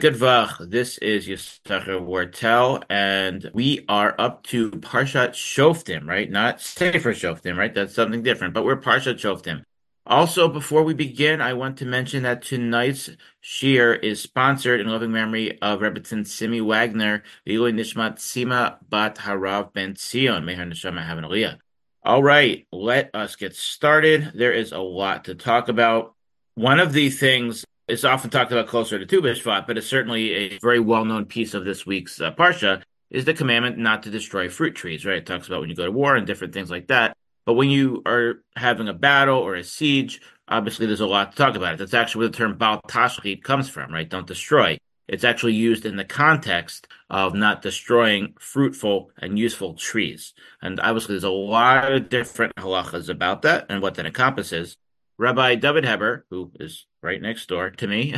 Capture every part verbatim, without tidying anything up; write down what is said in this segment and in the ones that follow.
Good Vach. This is Yisachar Wartel, and we are up to Parshat Shoftim, right? Not Sefer Shoftim, right? That's something different, but we're Parshat Shoftim. Also, before we begin, I want to mention that tonight's shir is sponsored in loving memory of Rebbetzin Simi Wagner, V'ilui Nishmat Sima Bat Harav Ben Zion. May her neshama have an aliyah. All right, let us get started. There is a lot to talk about. One of the things it's often talked about closer to Tu B'Shvat, but it's certainly a very well-known piece of this week's uh, Parsha, is the commandment not to destroy fruit trees, right? It talks about when you go to war and different things like that. But when you are having a battle or a siege, obviously there's a lot to talk about it. That's actually where the term Bal Tashchit comes from, right? Don't destroy. It's actually used in the context of not destroying fruitful and useful trees. And obviously there's a lot of different halachas about that and what that encompasses. Rabbi David Heber, who is right next door to me,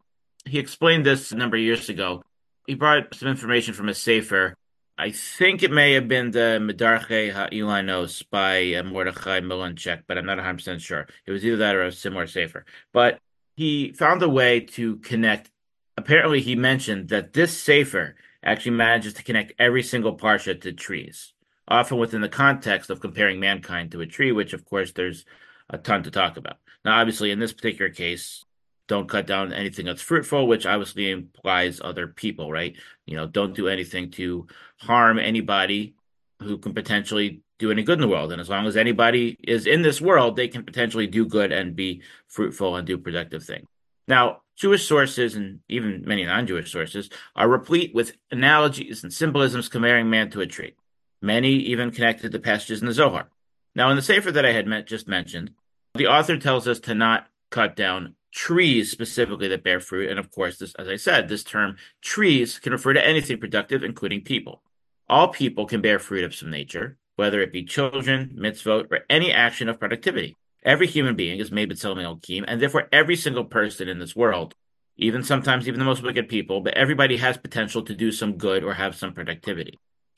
he explained this a number of years ago. He brought some information from a sefer. I think it may have been the Medarche HaIlanos by uh, Mordechai Milanchek, but I'm not one hundred percent sure. It was either that or a similar sefer. But he found a way to connect. Apparently, he mentioned that this sefer actually manages to connect every single parsha to trees, often within the context of comparing mankind to a tree, which, of course, there's a ton to talk about. Now, obviously, in this particular case, don't cut down anything that's fruitful, which obviously implies other people, right? You know, don't do anything to harm anybody who can potentially do any good in the world. And as long as anybody is in this world, they can potentially do good and be fruitful and do productive things. Now, Jewish sources and even many non-Jewish sources are replete with analogies and symbolisms comparing man to a tree. Many even connected to passages in the Zohar. Now, in the sefer that I had met, just mentioned, the author tells us to not cut down trees specifically that bear fruit. And of course, this, as I said, this term trees can refer to anything productive, including people. All people can bear fruit of some nature, whether it be children, mitzvot, or any action of productivity. Every human being is made b'tzelem Elokim, and therefore every single person in this world, even sometimes even the most wicked people, but everybody has potential to do some good or have some productivity.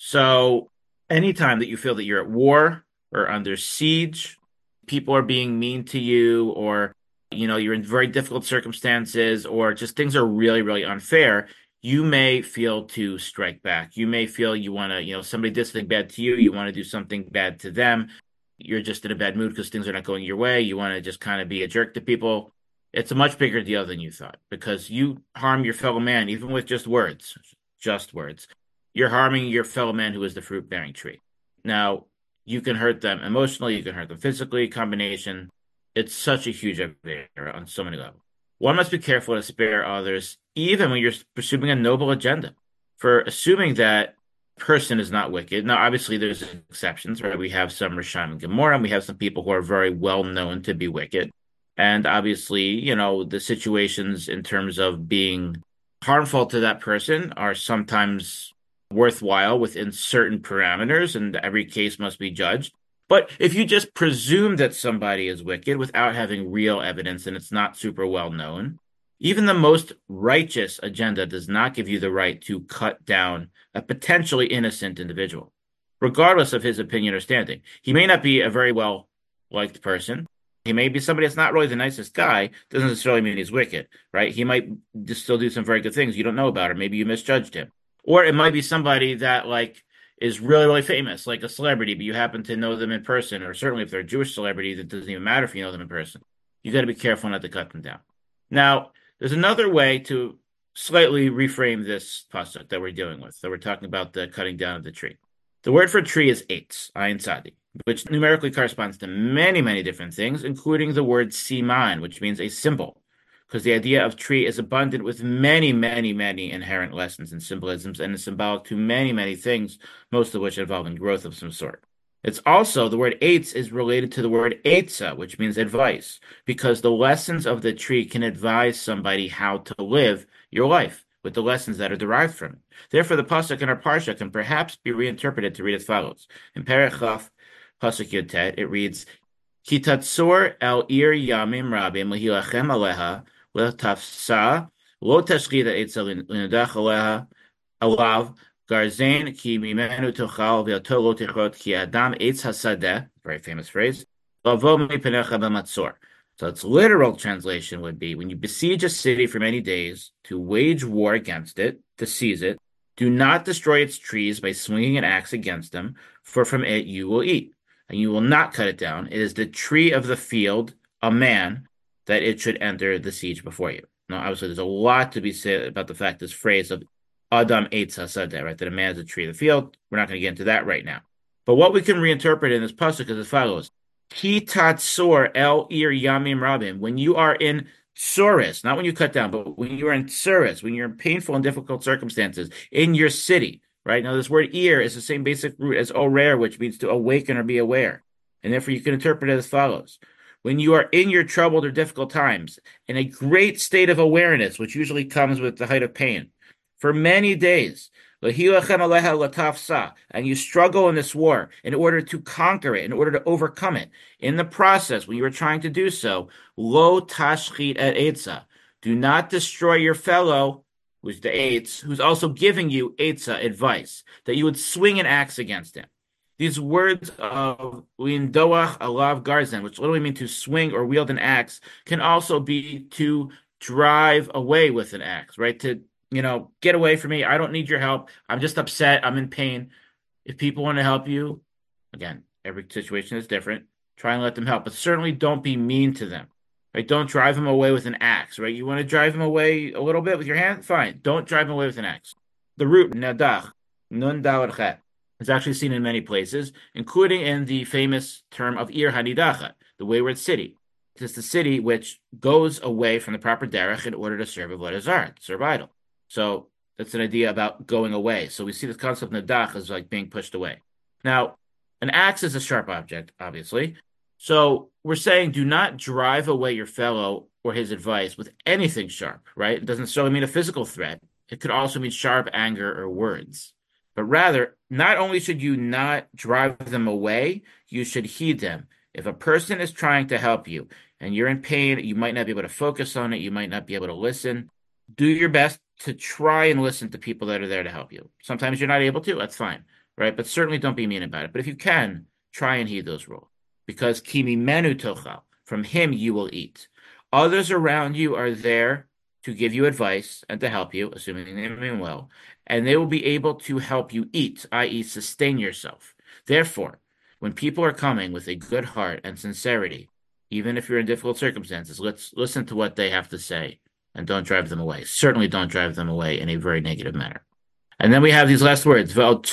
So anytime that you feel that you're at war, or under siege, people are being mean to you, or you know, you're in very difficult circumstances, or just things are really, really unfair, you may feel to strike back. You may feel you want to, you know, somebody did something bad to you, you want to do something bad to them. You're just in a bad mood because things are not going your way. You want to just kind of be a jerk to people. It's a much bigger deal than you thought because you harm your fellow man, even with just words, just words. You're harming your fellow man who is the fruit-bearing tree. Now, you can hurt them emotionally, you can hurt them physically, combination. It's such a huge affair on so many levels. One must be careful to spare others, even when you're pursuing a noble agenda. For assuming that person is not wicked. Now, obviously, there's exceptions, right? We have some Rishon and Gemara, and we have some people who are very well known to be wicked. And obviously, you know, the situations in terms of being harmful to that person are sometimes worthwhile within certain parameters, and every case must be judged. But if you just presume that somebody is wicked without having real evidence and it's not super well known, even the most righteous agenda does not give you the right to cut down a potentially innocent individual, regardless of his opinion or standing. He may not be a very well-liked person. He may be somebody that's not really the nicest guy. Doesn't necessarily mean he's wicked, right? He might just still do some very good things you don't know about, or maybe you misjudged him. Or it might be somebody that, like, is really, really famous, like a celebrity, but you happen to know them in person, or certainly if they're a Jewish celebrity, that doesn't even matter if you know them in person. You got to be careful not to cut them down. Now, there's another way to slightly reframe this pasuk that we're dealing with, that we're talking about the cutting down of the tree. The word for tree is eitz, ayin tzadi, which numerically corresponds to many, many different things, including the word siman, which means a symbol, because the idea of tree is abundant with many, many, many inherent lessons and symbolisms, and is symbolic to many, many things, most of which involve in growth of some sort. It's also, the word eitz is related to the word etza, which means advice, because the lessons of the tree can advise somebody how to live your life with the lessons that are derived from it. Therefore, the pasuk in our parsha can perhaps be reinterpreted to read as follows. In Perek Chaf, pasuk Yotet, it reads, Ki tatzor el ir yamim rabim lehilachem aleha letafsa lo tashchid etza linadach aleha alav Garzain ki mimenu tochal v'yato lo tichot ki adam eitz hasadeh, very famous phrase, lavo mipenecha b'matzor. So its literal translation would be when you besiege a city for many days to wage war against it, to seize it, do not destroy its trees by swinging an axe against them, for from it you will eat, and you will not cut it down. It is the tree of the field, a man, that it should enter the siege before you. Now, obviously, there's a lot to be said about the fact this phrase of Adam Eitz Hasadeh, right? That a man is a tree of the field. We're not going to get into that right now. But what we can reinterpret in this pasuk is as follows: Ki tatsor el ir yamim rabim. When you are in tsuris, not when you cut down, but when you are in tsuris, when you're in painful and difficult circumstances in your city, right? Now, this word ir is the same basic root as orer, which means to awaken or be aware. And therefore, you can interpret it as follows: when you are in your troubled or difficult times, in a great state of awareness, which usually comes with the height of pain, for many days, and you struggle in this war in order to conquer it, in order to overcome it. In the process, when you are trying to do so, lo tashchit et etza, do not destroy your fellow, who's the eitz, who's also giving you etza, advice, that you would swing an axe against him. These words of lindoach alav garzen, which literally mean to swing or wield an axe, can also be to drive away with an axe, right? To you know, get away from me. I don't need your help. I'm just upset. I'm in pain. If people want to help you, again, every situation is different. Try and let them help, but certainly don't be mean to them. Right? Don't drive them away with an axe. Right? You want to drive them away a little bit with your hand? Fine. Don't drive them away with an axe. The root nadach nun dalad chet is actually seen in many places, including in the famous term of ir hanidacha, the wayward city. It's the city which goes away from the proper derech in order to serve avodah zarah, serve idol. So that's an idea about going away. So we see this concept of nadach as like being pushed away. Now, an axe is a sharp object, obviously. So we're saying do not drive away your fellow or his advice with anything sharp, right? It doesn't necessarily mean a physical threat. It could also mean sharp anger or words. But rather, not only should you not drive them away, you should heed them. If a person is trying to help you and you're in pain, you might not be able to focus on it. You might not be able to listen. Do your best to try and listen to people that are there to help you. Sometimes you're not able to, that's fine, right? But certainly don't be mean about it. But if you can, try and heed those rules. Because kimi menu tochal, from him you will eat. Others around you are there to give you advice and to help you, assuming they mean well, and they will be able to help you eat, that is sustain yourself. Therefore, when people are coming with a good heart and sincerity, even if you're in difficult circumstances, let's listen to what they have to say. And don't drive them away. Certainly don't drive them away in a very negative manner. And then we have these last words.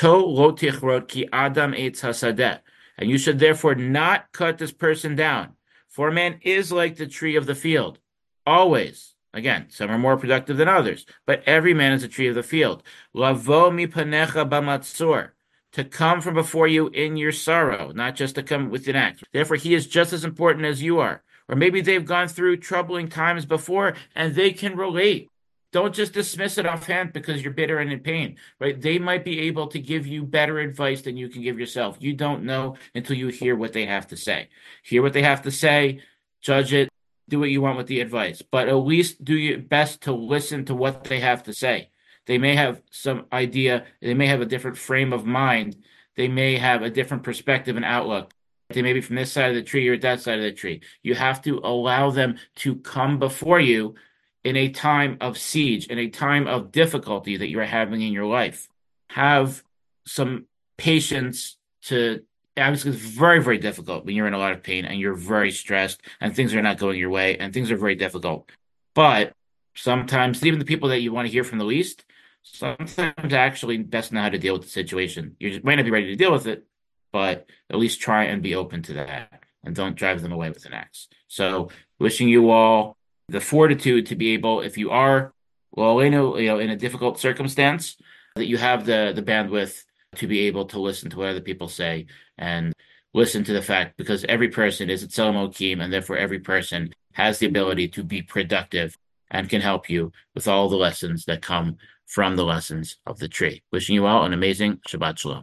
And you should therefore not cut this person down. For a man is like the tree of the field. Always. Again, some are more productive than others. But every man is a tree of the field. Lavo mipanecha bamatzor. To come from before you in your sorrow, not just to come with an axe. Therefore, he is just as important as you are. Or maybe they've gone through troubling times before and they can relate. Don't just dismiss it offhand because you're bitter and in pain, right? They might be able to give you better advice than you can give yourself. You don't know until you hear what they have to say. Hear what they have to say, judge it, do what you want with the advice. But at least do your best to listen to what they have to say. They may have some idea. They may have a different frame of mind. They may have a different perspective and outlook. They may be from this side of the tree or that side of the tree. You have to allow them to come before you in a time of siege, in a time of difficulty that you're having in your life. Have some patience to, obviously it's very, very difficult when you're in a lot of pain and you're very stressed and things are not going your way and things are very difficult. But sometimes even the people that you want to hear from the least, sometimes actually best know how to deal with the situation. You just might not be ready to deal with it, but at least try and be open to that and don't drive them away with an axe. So wishing you all the fortitude to be able, if you are, well, you know, you know, in a difficult circumstance, that you have the, the bandwidth to be able to listen to what other people say and listen to the fact, because every person is at Tzelem Elokim, and therefore every person has the ability to be productive and can help you with all the lessons that come from the lessons of the tree. Wishing you all an amazing Shabbat Shalom.